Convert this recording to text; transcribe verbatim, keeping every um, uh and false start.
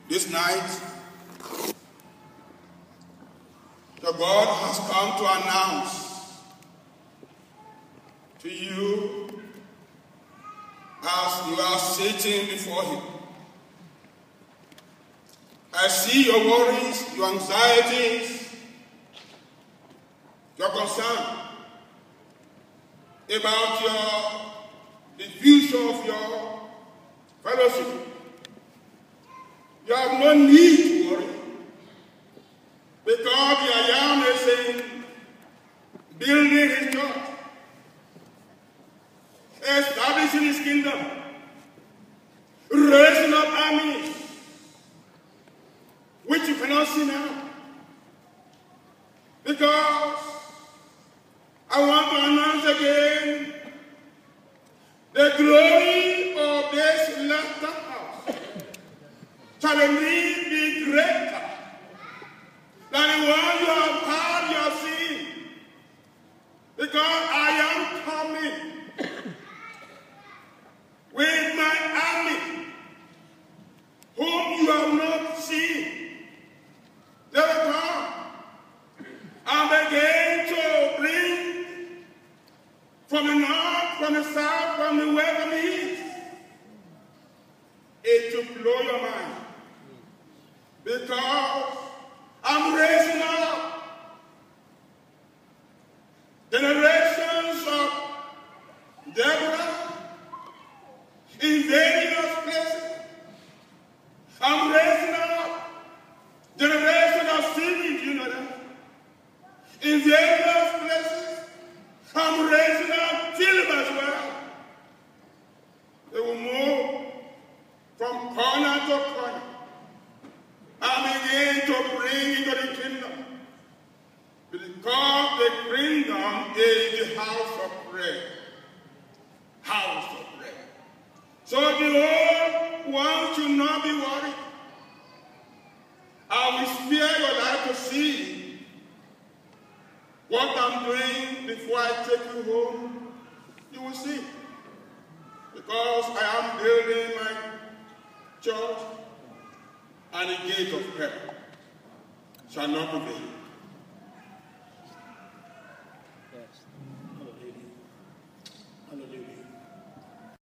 This night, the God has come to announce to you as you are sitting before him. I see your worries, your anxieties, your concern about your, the future of your fellowship. You have no need to worry, because the I Am is in building his church, establishing his kingdom, raising up armies, which you cannot see now. Because I want to announce again the glory of this laughter house shall indeed be greater than the one you have heard, you have seen. Because I am coming with my army, whom you have not seen. They will come and begin to bring from the north, from the south, from the west, from the east. It will blow your mind. Because I'm raising up generations of Deborah in various places. I'm raising up generations of Stephen, you know that? In various places. I'm raising up Philip as well. They will move from corner to corner and begin to bring into the kingdom. Because the kingdom is the house of prayer. House of prayer. So the old one should not be worried. I will spare your life to see what I'm doing before I take you home. You will see. Because I am building my church, and the gate of hell shall not prevail.